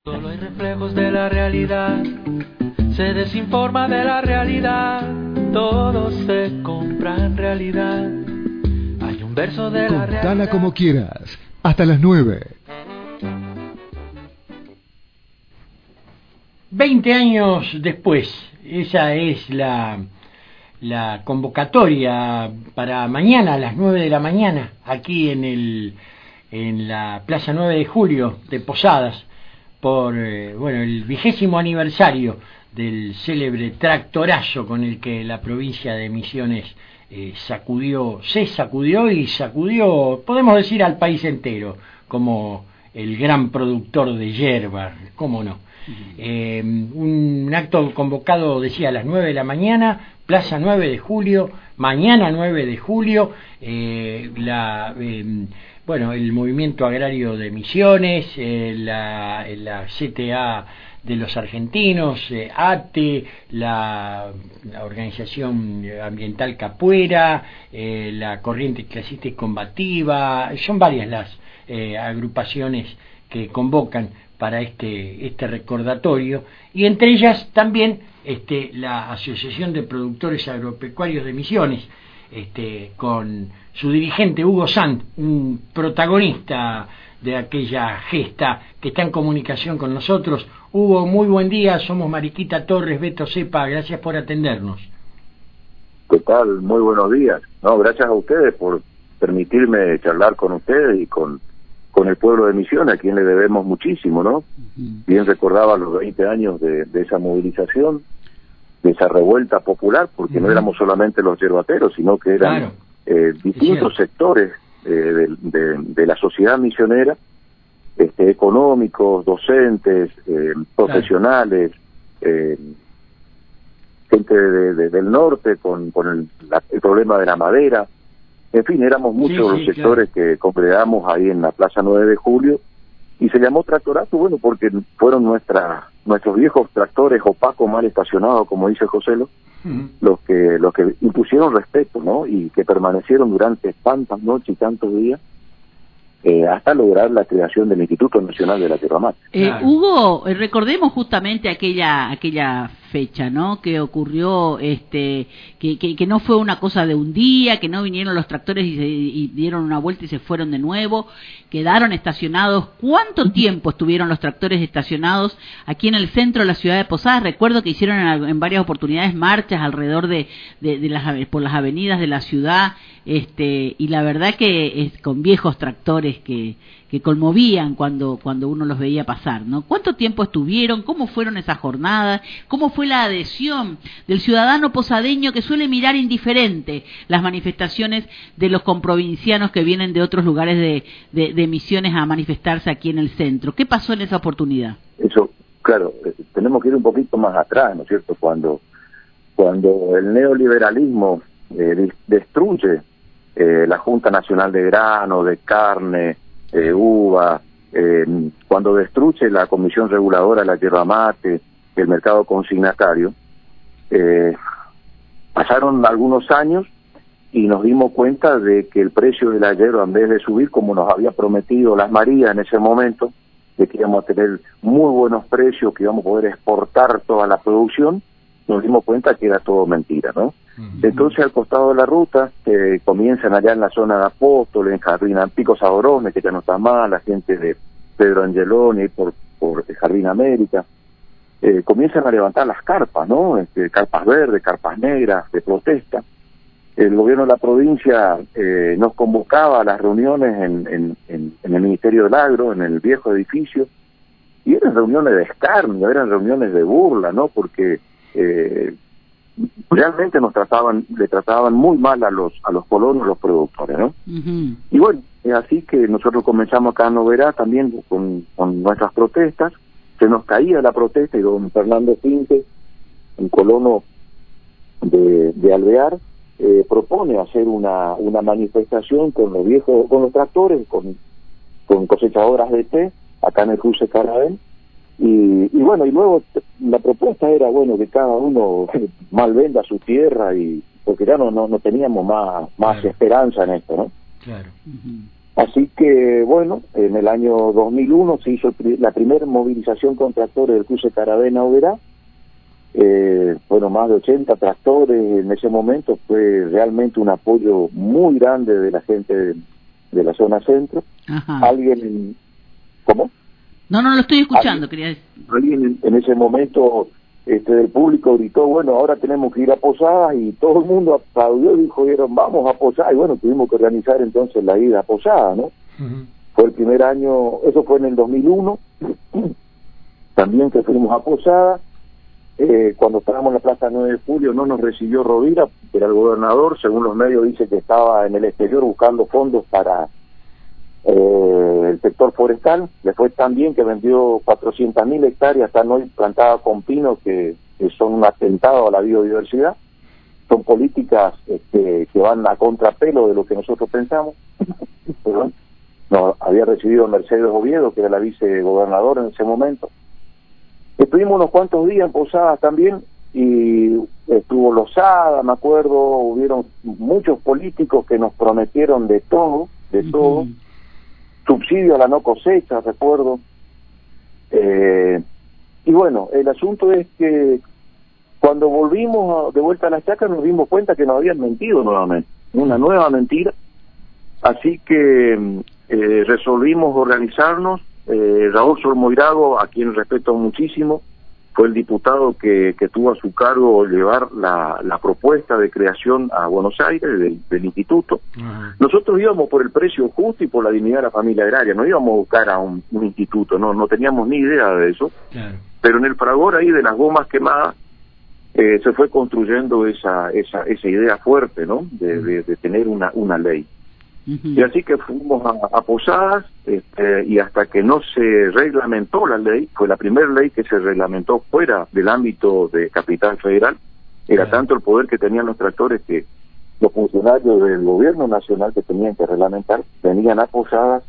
Solo hay reflejos de la realidad, se desinforma de la realidad, todo se compra en realidad. Hay un verso de la realidad. Contala como quieras, hasta las 9. 20 años después, esa es la convocatoria para mañana a las 9 de la mañana, aquí en la Plaza 9 de Julio de Posadas, por el 20º aniversario del célebre tractorazo con el que la provincia de Misiones se sacudió y sacudió, podemos decir, al país entero, como el gran productor de yerba, ¿cómo no? Un acto convocado, decía, a las 9 de la mañana, Plaza 9 de Julio, mañana 9 de julio, el Movimiento Agrario de Misiones, la CTA de los argentinos, ATE, la Organización Ambiental Capuera, la Corriente Clasista y Combativa, son varias las agrupaciones que convocan para este recordatorio, y entre ellas también la Asociación de Productores Agropecuarios de Misiones, con su dirigente Hugo Sant, un protagonista de aquella gesta, que está en comunicación con nosotros. Hugo, muy buen día, somos Mariquita Torres, Beto Cepa, gracias por atendernos. ¿Qué tal? Muy buenos días. No, gracias a ustedes por permitirme charlar con ustedes y con el pueblo de Misiones, a quien le debemos muchísimo, ¿no? Bien recordaba los 20 años de esa movilización, de esa revuelta popular, porque no éramos solamente los yerbateros, sino que eran distintos sectores de la sociedad misionera, económicos, docentes, profesionales, gente del norte con el problema de la madera. En fin, éramos muchos los sectores que congregamos ahí en la Plaza 9 de Julio, y se llamó tractorazo, porque fueron nuestros viejos tractores opacos mal estacionados, como dice Joselo, los que impusieron respeto, ¿no? Y que permanecieron durante tantas noches y tantos días, hasta lograr la creación del Instituto Nacional de la Yerba Mate. Hugo, recordemos justamente aquella fecha, ¿no? Que ocurrió, que no fue una cosa de un día, que no vinieron los tractores y dieron una vuelta y se fueron de nuevo, quedaron estacionados. ¿Cuánto tiempo estuvieron los tractores estacionados aquí en el centro de la ciudad de Posadas? Recuerdo que hicieron en varias oportunidades marchas alrededor por las avenidas de la ciudad, y la verdad que es con viejos tractores que conmovían cuando uno los veía pasar, ¿no? ¿Cuánto tiempo estuvieron? ¿Cómo fueron esas jornadas? ¿Cómo fue la adhesión del ciudadano posadeño, que suele mirar indiferente las manifestaciones de los comprovincianos que vienen de otros lugares de Misiones a manifestarse aquí en el centro? ¿Qué pasó en esa oportunidad? Eso, claro, tenemos que ir un poquito más atrás, ¿no es cierto? Cuando el neoliberalismo destruye la Junta Nacional de Grano, de Carne, uva, cuando destruye la Comisión Reguladora de la Yerba Mate, el mercado consignatario, pasaron algunos años y nos dimos cuenta de que el precio de la yerba, en vez de subir como nos había prometido las Marías en ese momento, de que íbamos a tener muy buenos precios, que íbamos a poder exportar toda la producción, nos dimos cuenta que era todo mentira, ¿no? Entonces, al costado de la ruta, comienzan allá en la zona de Apóstoles, en Jardín Pico Saborones, que ya no está mal, la gente de Pedro Angeloni, por Jardín América, comienzan a levantar las carpas, ¿no? Carpas verdes, carpas negras, de protesta. El gobierno de la provincia nos convocaba a las reuniones en el Ministerio del Agro, en el viejo edificio, y eran reuniones de escarnio, eran reuniones de burla, ¿no? Porque realmente le trataban muy mal a los colonos, los productores, ¿no? Y bueno, es así que nosotros comenzamos acá en Noverá también con nuestras protestas. Se nos caía la protesta y don Fernando Pinte, un colono de Alvear, propone hacer una manifestación con los tractores, con cosechadoras de té, acá en el cruce Carabén. Y bueno, y luego la propuesta era, que cada uno malvenda su tierra, y porque ya no teníamos más esperanza en esto, ¿no? Claro. Así que, bueno, en el año 2001 se hizo la primera movilización con tractores del cruce Caravena-Oberá. Fueron más de 80 tractores en ese momento. Fue realmente un apoyo muy grande de la gente de la zona centro. Ajá. ¿Cómo? No, lo estoy escuchando, quería decir. Alguien en ese momento del público gritó, bueno, ahora tenemos que ir a Posadas, y todo el mundo aplaudió y dijeron, vamos a Posadas, y bueno, tuvimos que organizar entonces la ida a Posadas, ¿no? Uh-huh. Fue el primer año, eso fue en el 2001, también que fuimos a Posadas. Cuando estábamos en la Plaza 9 de Julio no nos recibió Rovira, que era el gobernador, según los medios dice que estaba en el exterior buscando fondos para el sector forestal. Le fue tan bien que vendió 400.000 hectáreas, están hoy plantadas con pino, que son un atentado a la biodiversidad. Son políticas que van a contrapelo de lo que nosotros pensamos. Perdón. Nos había recibido Mercedes Oviedo, que era la vicegobernadora en ese momento. Estuvimos unos cuantos días en Posadas también, y estuvo Lozada, me acuerdo, hubieron muchos políticos que nos prometieron de todo, uh-huh. Subsidio a la no cosecha, recuerdo. Y bueno, el asunto es que cuando volvimos de vuelta a las chacras nos dimos cuenta que nos habían mentido nuevamente, una nueva mentira. Así que resolvimos organizarnos. Raúl Solmoirago, a quien respeto muchísimo, fue el diputado que tuvo a su cargo llevar la propuesta de creación a Buenos Aires del instituto. Uh-huh. Nosotros íbamos por el precio justo y por la dignidad de la familia agraria, no íbamos a buscar a un instituto, no teníamos ni idea de eso. Claro. Pero en el fragor ahí de las gomas quemadas se fue construyendo esa idea fuerte, ¿no? De tener una ley. Uh-huh. Y así que fuimos a Posadas, y hasta que no se reglamentó la ley, fue la primera ley que se reglamentó fuera del ámbito de Capital Federal. Era tanto el poder que tenían los tractores que los funcionarios del gobierno nacional que tenían que reglamentar venían a Posadas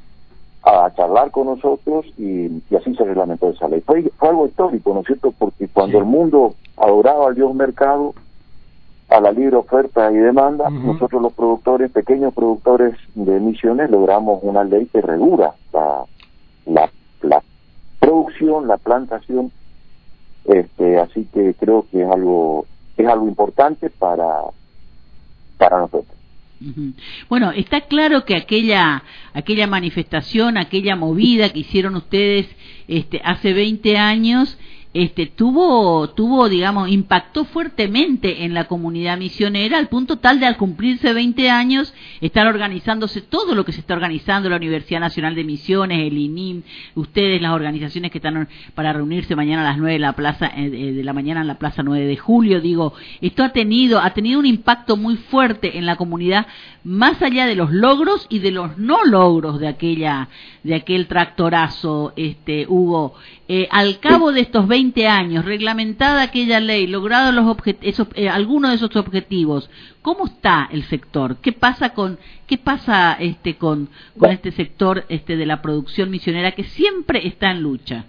a charlar con nosotros, y así se reglamentó esa ley. Fue algo histórico, ¿no es cierto? Porque cuando el mundo adoraba al Dios mercado, a la libre oferta y demanda, uh-huh. Nosotros los productores, pequeños productores de Misiones, logramos una ley que regula la producción, la plantación, así que creo que es algo importante para nosotros. Uh-huh. Bueno, está claro que aquella manifestación, aquella movida que hicieron ustedes hace 20 años, tuvo, digamos, impactó fuertemente en la comunidad misionera, al punto tal de, al cumplirse 20 años, están organizándose todo lo que se está organizando, la Universidad Nacional de Misiones, el INIM, ustedes, las organizaciones que están para reunirse mañana a las 9 de la mañana en la Plaza 9 de Julio. Digo, esto ha tenido un impacto muy fuerte en la comunidad, más allá de los logros y de los no logros de aquel tractorazo, Hugo. Al cabo de estos 20 años, reglamentada aquella ley, logrado algunos de esos objetivos, ¿cómo está el sector? ¿Qué pasa con este sector de la producción misionera que siempre está en lucha?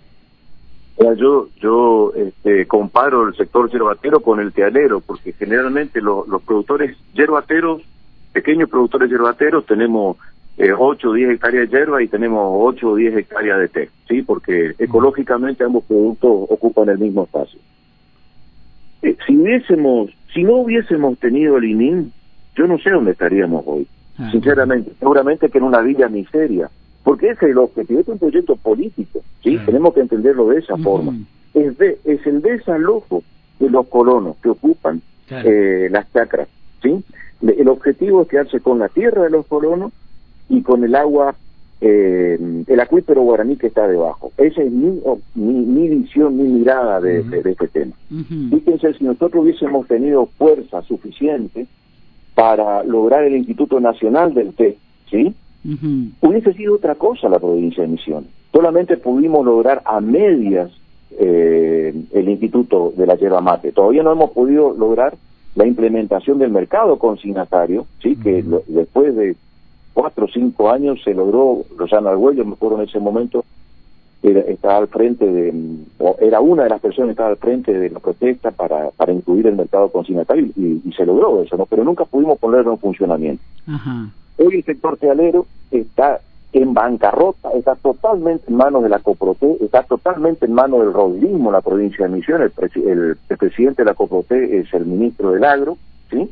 Yo comparo el sector yerbatero con el tealero, porque generalmente los productores yerbateros, pequeños productores yerbateros, tenemos 8 o 10 hectáreas de hierba y tenemos 8 o 10 hectáreas de té, ¿sí? Porque ecológicamente ambos productos ocupan el mismo espacio. Si no hubiésemos tenido el INIM, yo no sé dónde estaríamos hoy, sinceramente. Seguramente que en una villa miseria, porque ese es el objetivo, es un proyecto político, ¿sí? Tenemos que entenderlo de esa forma. Es el desalojo de los colonos que ocupan las chacras, ¿sí? El objetivo es quedarse con la tierra de los colonos y con el agua, el acuífero guaraní que está debajo. Esa es mi visión, mi mirada de este tema. Uh-huh. Fíjense, si nosotros hubiésemos tenido fuerza suficiente para lograr el Instituto Nacional del Té, ¿sí? Uh-huh. Hubiese sido otra cosa la provincia de Misiones. Solamente pudimos lograr a medias el Instituto de la Yerba Mate. Todavía no hemos podido lograr la implementación del mercado consignatario, ¿sí? Uh-huh. Que después de 4 o 5 años se logró. Rosana Argüello, me acuerdo en ese momento, estaba al frente era una de las personas que estaba al frente de la protesta para incluir el mercado consignatario, y se logró eso, ¿no? Pero nunca pudimos ponerlo en funcionamiento. Ajá. Hoy el sector cerealero está en bancarrota, está totalmente en manos de la Coproté, está totalmente en manos del rodillismo en la provincia de Misiones. El presidente de la Coproté es el ministro del Agro, ¿sí?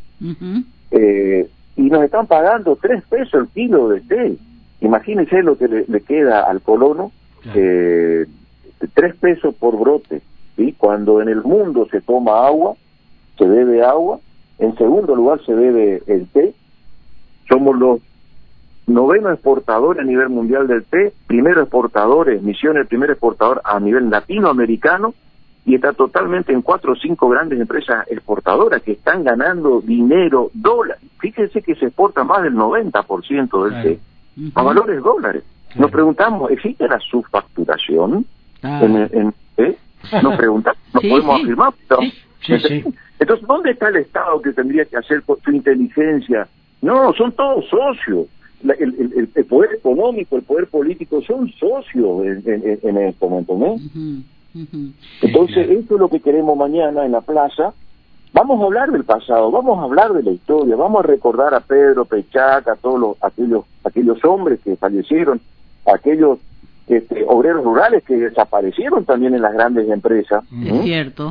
Y nos están pagando 3 pesos el kilo de té. Imagínense lo que le queda al colono, 3 pesos por brote, ¿sí? Cuando en el mundo se toma agua, se bebe agua, en segundo lugar se bebe el té. Somos los 9º exportadores a nivel mundial del té, primero exportadores, Misiones el primer exportador a nivel latinoamericano, y está totalmente en 4 o 5 grandes empresas exportadoras que están ganando dinero, dólares. Fíjense que se exporta más del 90% del té a valores dólares. Nos preguntamos, ¿existe la subfacturación en té? Nos preguntamos, ¿nos podemos afirmar? Sí. Entonces, ¿dónde está el Estado que tendría que hacer su inteligencia? No, son todos socios. El poder económico, el poder político son socios en este momento, ¿no? Entonces, esto es lo que queremos mañana en la plaza. Vamos a hablar del pasado, vamos a hablar de la historia, vamos a recordar a Pedro Pechac, a todos aquellos hombres que fallecieron, aquellos obreros rurales que desaparecieron también en las grandes empresas. Es cierto.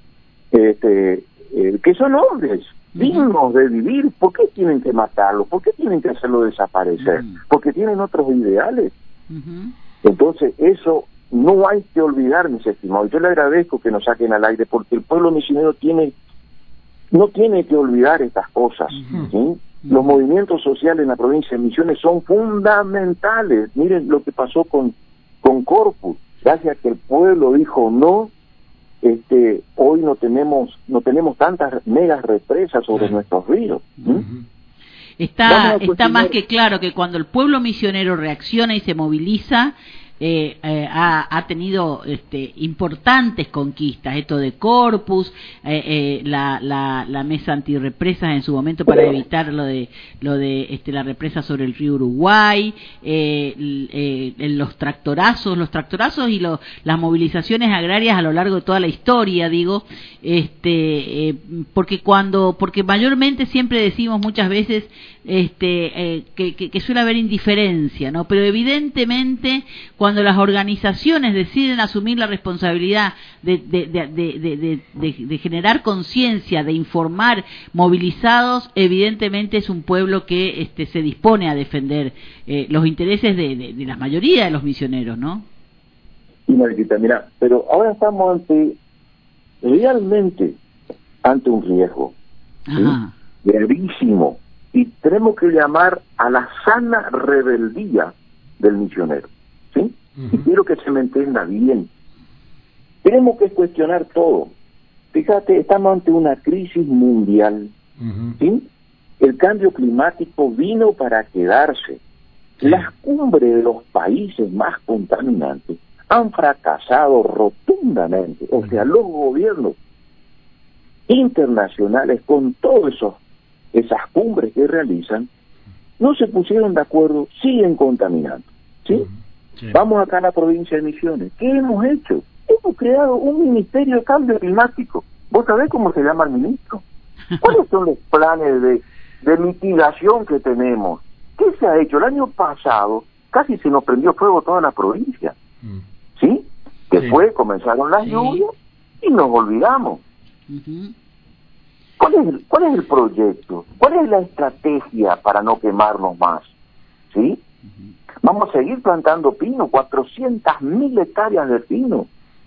Que son hombres dignos de vivir. ¿Por qué tienen que matarlos? ¿Por qué tienen que hacerlo desaparecer? Porque tienen otros ideales. Entonces, eso no hay que olvidar, mis estimados. Yo le agradezco que nos saquen al aire, porque el pueblo misionero no tiene que olvidar estas cosas. ¿Sí? Los movimientos sociales en la provincia de Misiones son fundamentales. Miren lo que pasó con Corpus. Gracias a que el pueblo dijo no, hoy no tenemos tantas megas represas sobre nuestros ríos. Está más que claro que cuando el pueblo misionero reacciona y se moviliza, ha tenido importantes conquistas, esto de Corpus, la mesa antirrepresas en su momento para evitar lo de la represa sobre el río Uruguay, los tractorazos y las movilizaciones agrarias a lo largo de toda la historia, digo, porque mayormente siempre decimos muchas veces que suele haber indiferencia, ¿no? Pero evidentemente cuando las organizaciones deciden asumir la responsabilidad de generar conciencia, de informar, movilizados, evidentemente es un pueblo que se dispone a defender los intereses de la mayoría de los misioneros, ¿no? Sí, Mariquita, mira, pero ahora estamos realmente ante un riesgo, ¿sí? Gravísimo, y tenemos que llamar a la sana rebeldía del misionero, ¿sí? Y quiero que se me entienda bien. Tenemos que cuestionar todo. Fíjate, estamos ante una crisis mundial, ¿sí? El cambio climático vino para quedarse. Las cumbres de los países más contaminantes han fracasado rotundamente. O sea, los gobiernos internacionales, con todas esas cumbres que realizan, no se pusieron de acuerdo, siguen contaminando, ¿sí? Vamos acá a la provincia de Misiones. ¿Qué hemos hecho? Hemos creado un ministerio de cambio climático. ¿Vos sabés cómo se llama el ministro? ¿Cuáles son los planes de mitigación que tenemos? ¿Qué se ha hecho? El año pasado casi se nos prendió fuego toda la provincia, ¿sí? Después comenzaron las lluvias y nos olvidamos. ¿Cuál es el proyecto? ¿Cuál es la estrategia para no quemarnos más? ¿Sí? Vamos a seguir plantando pino, 400.000 hectáreas de pino.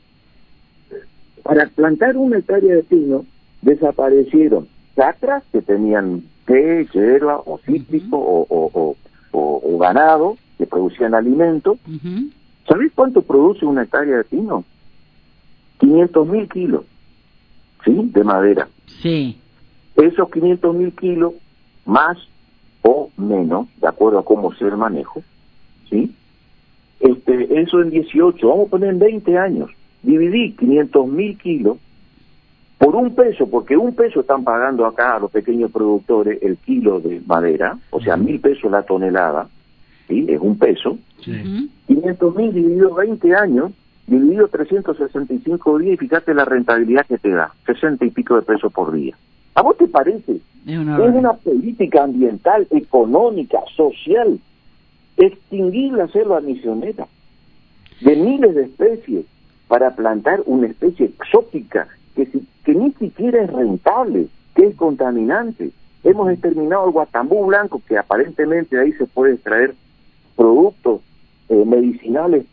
Para plantar 1 hectárea de pino desaparecieron chacras que tenían té, hierba o cítrico o ganado que producían alimento. ¿Sabés cuánto produce 1 hectárea de pino? 500.000 kilos, ¿sí? De madera. Sí. Esos 500.000 kilos, más o menos, de acuerdo a cómo sea el manejo, ¿sí? Eso en 18, vamos a poner en 20 años, dividí 500.000 kilos por 1 peso, porque 1 peso están pagando acá a los pequeños productores el kilo de madera, o sea, 1.000 pesos la tonelada, ¿sí? Es 1 peso. 500.000 dividido 20 años, dividido 365 días, y fíjate la rentabilidad que te da, 60 y pico de pesos por día. ¿A vos te parece? Es Es una política ambiental, económica, social, extinguir la selva misionera de miles de especies para plantar una especie exótica que ni siquiera es rentable, que es contaminante. Hemos exterminado el guatambú blanco, que aparentemente de ahí se puede extraer productos medicinales,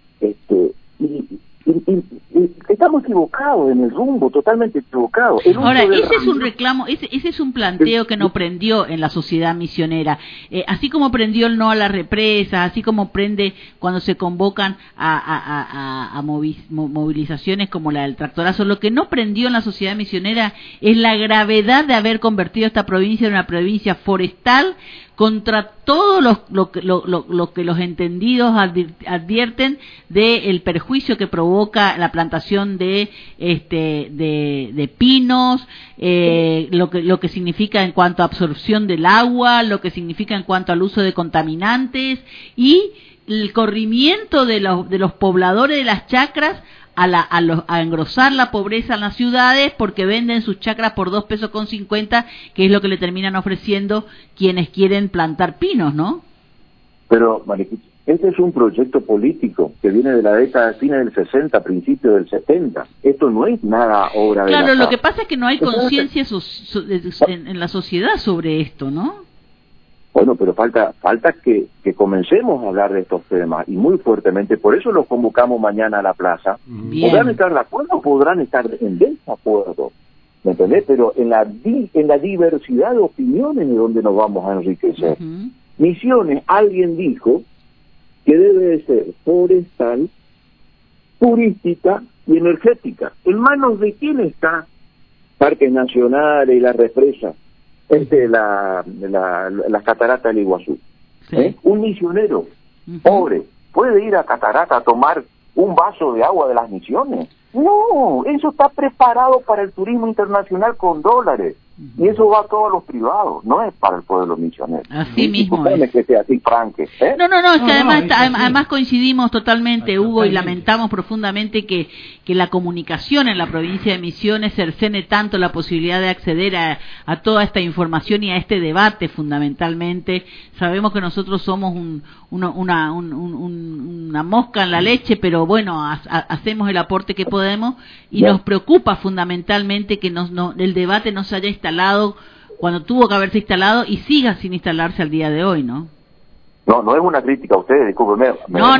y estamos equivocados en el rumbo, totalmente equivocados. Ahora, ese es un reclamo, ese es un planteo que no prendió en la sociedad misionera, así como prendió el no a las represas, así como prende cuando se convocan a movilizaciones como la del tractorazo. Lo que no prendió en la sociedad misionera es la gravedad de haber convertido esta provincia en una provincia forestal, contra todo lo que los entendidos advierten del perjuicio que provoca la plantación de pinos, lo que significa en cuanto a absorción del agua, lo que significa en cuanto al uso de contaminantes y el corrimiento de los pobladores de las chacras a engrosar la pobreza en las ciudades porque venden sus chacras por $2.50, que es lo que le terminan ofreciendo quienes quieren plantar pinos, ¿no? Pero, Mariquita, este es un proyecto político que viene de la década fines del 60, principios del 70. Esto no es nada obra de Claro, lo que pasa es que no hay conciencia en la sociedad sobre esto, ¿no? Bueno, pero falta que comencemos a hablar de estos temas, y muy fuertemente. Por eso los convocamos mañana a la plaza. Bien. Podrán estar de acuerdo o podrán estar en desacuerdo, ¿me entendés? Pero en la diversidad de opiniones es donde nos vamos a enriquecer. Uh-huh. Misiones, alguien dijo que debe de ser forestal, turística y energética. ¿En manos de quién está parques nacionales y la represa? Las cataratas del Iguazú. Sí. Un misionero pobre puede ir a Catarata a tomar un vaso de agua de las misiones. No, eso está preparado para el turismo internacional con dólares. Y eso va a todos los privados, no es para el pueblo misionero. Así mismo es. Que sea así, franque. No, es que además coincidimos totalmente, Hugo, y lamentamos profundamente que la comunicación en la provincia de Misiones cercene tanto la posibilidad de acceder a toda esta información y a este debate fundamentalmente. Sabemos que nosotros somos una mosca en la leche, pero bueno, hacemos el aporte que podemos y nos preocupa fundamentalmente que el debate no se haya instalado cuando tuvo que haberse instalado y siga sin instalarse al día de hoy, ¿no? No es una crítica a ustedes, discúlpeme. No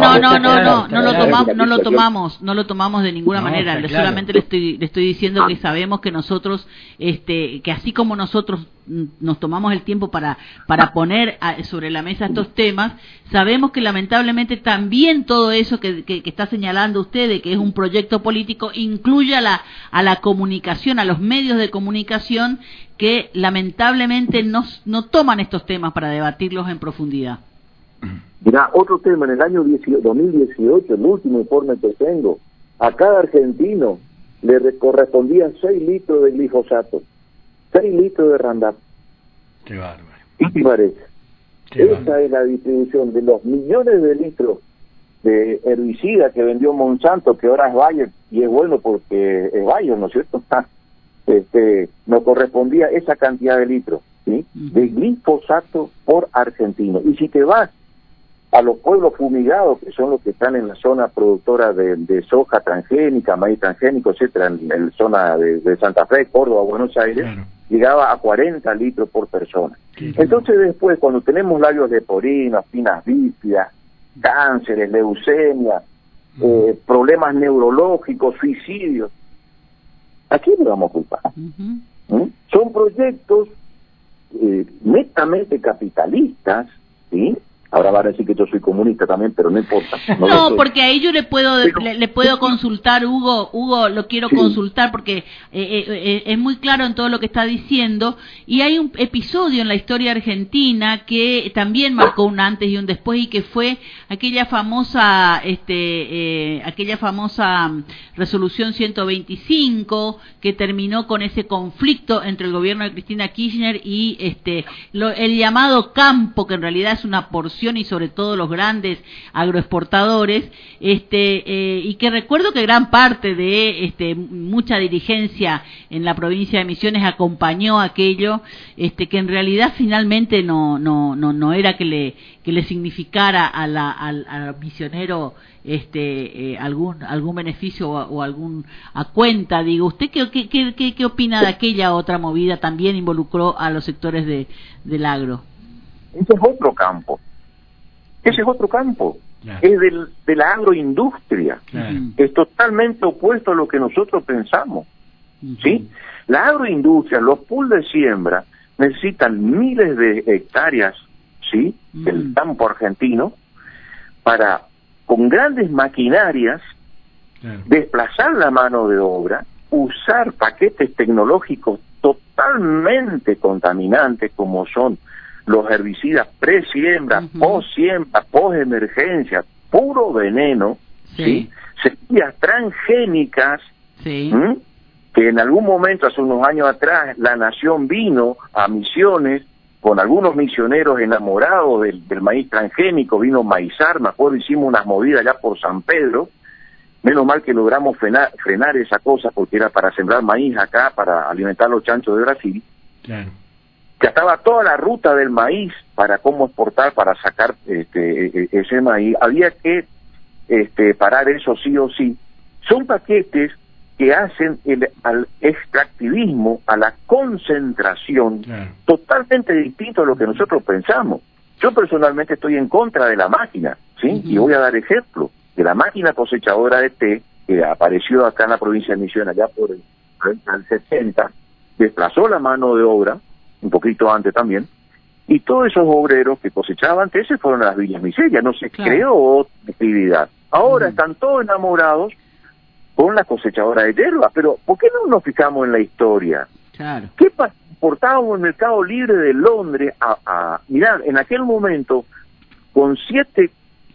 lo tomamos de ninguna manera. Solamente le estoy diciendo que sabemos que nosotros, que así como nosotros nos tomamos el tiempo para poner sobre la mesa estos temas, sabemos que lamentablemente también todo eso que está señalando usted, de que es un proyecto político, incluye a la comunicación, a los medios de comunicación que lamentablemente no toman estos temas para debatirlos en profundidad. Mirá, otro tema, en el año 2018, el último informe que tengo, a cada argentino le correspondía 6 litros de glifosato, 6 litros de Roundup. Qué bárbaro. ¿Qué te parece? Esa es la distribución de los millones de litros de herbicida que vendió Monsanto, que ahora es Bayer, y es bueno porque es Bayer, ¿no es cierto? Nos correspondía esa cantidad de litros, ¿sí? De glifosato por argentino. Y si te vas a los pueblos fumigados, que son los que están en la zona productora de soja transgénica, maíz transgénico, etcétera, en la zona de Santa Fe, Córdoba, Buenos Aires, claro, llegaba a 40 litros por persona. Sí, entonces después, cuando tenemos labios leporino, espinas bífidas, cánceres, leucemia, problemas neurológicos, suicidios, ¿a quién le vamos a culpar? Son proyectos netamente capitalistas, ¿sí? Ahora van a decir que yo soy comunista también, pero no importa. No, porque ahí yo le puedo consultar, Hugo, lo quiero consultar porque es muy claro en todo lo que está diciendo, y hay un episodio en la historia argentina que también marcó un antes y un después, y que fue aquella famosa resolución 125 que terminó con ese conflicto entre el gobierno de Cristina Kirchner y el llamado campo, que en realidad es una porción producción y sobre todo los grandes agroexportadores, y que recuerdo que gran parte de mucha dirigencia en la provincia de Misiones acompañó aquello, que en realidad finalmente no era que le significara al misionero algún beneficio o algún a cuenta. Digo, ¿usted qué opina de aquella otra movida? También involucró a los sectores del agro. Ese es otro campo. Claro. Es de la agroindustria. Claro. Es totalmente opuesto a lo que nosotros pensamos. ¿Sí? La agroindustria, los pools de siembra necesitan miles de hectáreas, ¿sí? Del campo argentino para, con grandes maquinarias, desplazar la mano de obra, usar paquetes tecnológicos totalmente contaminantes como son los herbicidas pre-siembra, post-siembra, post-emergencia, puro veneno, ¿sí? Semillas transgénicas, que en algún momento, hace unos años atrás, la Nación vino a Misiones con algunos misioneros enamorados del maíz transgénico, vino Maizar, me acuerdo, hicimos unas movidas allá por San Pedro, menos mal que logramos frenar esa cosa porque era para sembrar maíz acá, para alimentar los chanchos de Brasil. Claro. Que estaba toda la ruta del maíz para cómo exportar, para sacar ese maíz. Había que parar eso sí o sí. Son paquetes que hacen al extractivismo, a la concentración, totalmente distinto a lo que nosotros pensamos. Yo personalmente estoy en contra de la máquina, ¿sí? Y voy a dar ejemplo de la máquina cosechadora de té, que apareció acá en la provincia de Misiones, allá por el 70, desplazó la mano de obra, un poquito antes también, y todos esos obreros que cosechaban té se fueron a las villas miserias, no se creó otra actividad. Ahora están todos enamorados con la cosechadora de hierba, pero ¿por qué no nos fijamos en la historia? Claro. ¿Qué importábamos en el mercado libre de Londres mirad, en aquel momento, con 7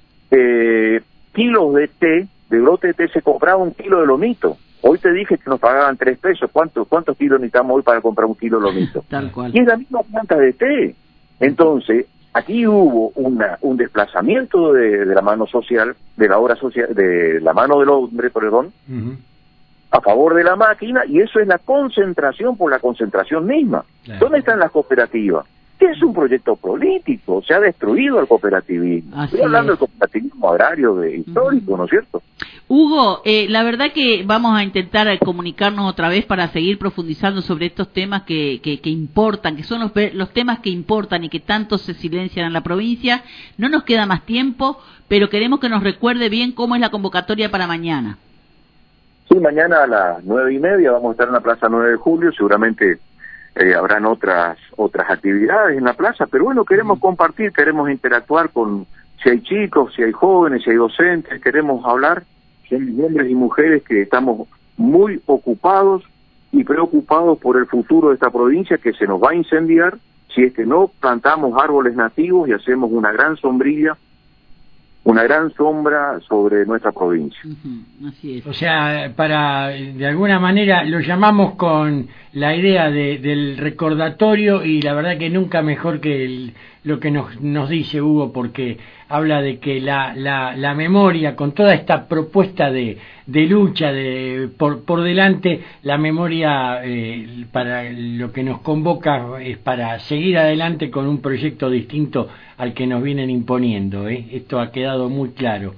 kilos de té, de brote de té, se compraba 1 kilo de lomito. Hoy te dije que nos pagaban 3 pesos. ¿Cuántos kilos necesitamos hoy para comprar 1 kilo de lomito? Tal cual. Y es la misma planta de té. Entonces, aquí hubo un desplazamiento de la mano social, de la obra social, de la mano del hombre, perdón, a favor de la máquina, y eso es la concentración por la concentración misma. Claro. ¿Dónde están las cooperativas? Que es un proyecto político, se ha destruido el cooperativismo. Estoy hablando del cooperativismo agrario histórico, ¿no es cierto? Hugo, la verdad que vamos a intentar comunicarnos otra vez para seguir profundizando sobre estos temas que importan, que son los temas que importan y que tanto se silencian en la provincia. No nos queda más tiempo, pero queremos que nos recuerde bien cómo es la convocatoria para mañana. Sí, mañana a las 9:30 vamos a estar en la Plaza 9 de Julio, seguramente habrán otras actividades en la plaza, pero bueno, queremos compartir, queremos interactuar con, si hay chicos, si hay jóvenes, si hay docentes, queremos hablar, si hay hombres y mujeres que estamos muy ocupados y preocupados por el futuro de esta provincia que se nos va a incendiar si es que no plantamos árboles nativos y hacemos una gran sombrilla, una gran sombra sobre nuestra provincia. Así es. O sea, de alguna manera lo llamamos con la idea del recordatorio, y la verdad que nunca mejor que lo que nos dice Hugo, porque habla de que la memoria, con toda esta propuesta de lucha por delante, la memoria para lo que nos convoca es para seguir adelante con un proyecto distinto al que nos vienen imponiendo. Esto ha quedado muy claro.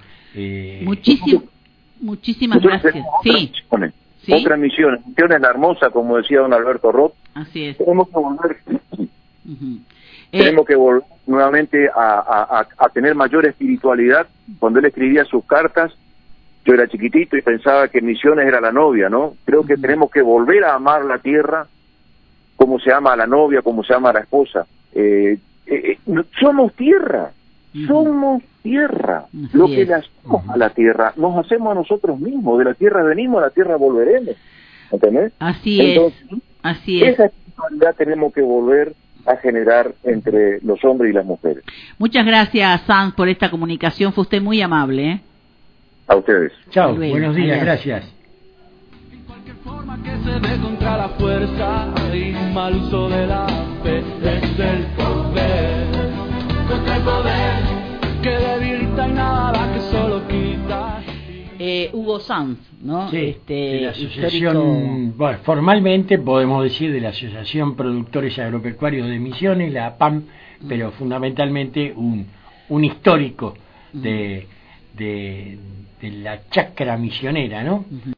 Muchísimas gracias. Sí. Otra misión es la hermosa, como decía don Alberto Roth. Así es. Tenemos que volver nuevamente a tener mayor espiritualidad. Cuando él escribía sus cartas, yo era chiquitito y pensaba que Misiones era la novia, ¿no? Creo que tenemos que volver a amar la tierra como se ama a la novia, como se ama a la esposa. Somos tierra. Somos tierra. Lo que le hacemos a la tierra, nos hacemos a nosotros mismos. De la tierra venimos, a la tierra volveremos. ¿Entendés? Entonces, así es. Esa espiritualidad tenemos que volver a generar entre los hombres y las mujeres. Muchas gracias, Sanz, por esta comunicación. Fue usted muy amable. A ustedes. Chao, buenos días, gracias. En cualquier forma que se dé contra la fuerza y mal uso de la fe, es el poder, contra el poder. que debilita y nada que solo quita. Hugo Sanz, ¿no? Sí, de la asociación, histórico... bueno, formalmente podemos decir de la Asociación Productores Agropecuarios de Misiones, la APAM, pero fundamentalmente un histórico de la chacra misionera, ¿no?